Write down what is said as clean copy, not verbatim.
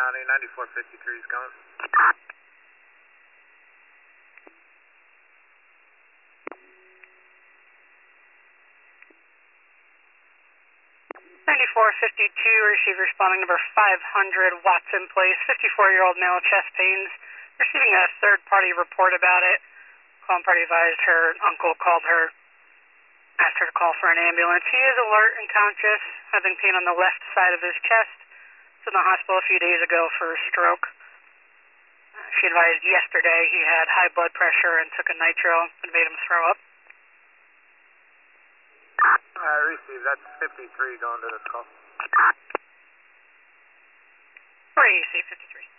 County, 9453 is going. 9452, receive responding number 500, Watson Place, 54-year-old male, chest pains, receiving a third-party report about it. Calling party advised her uncle called her, asked her to call for an ambulance. He is alert and conscious, having pain on the left side of his chest. He was in the hospital a few days ago for a stroke. She advised yesterday he had high blood pressure and took a nitro and made him throw up. Receive, that's 53 going to this call. 4AC 53.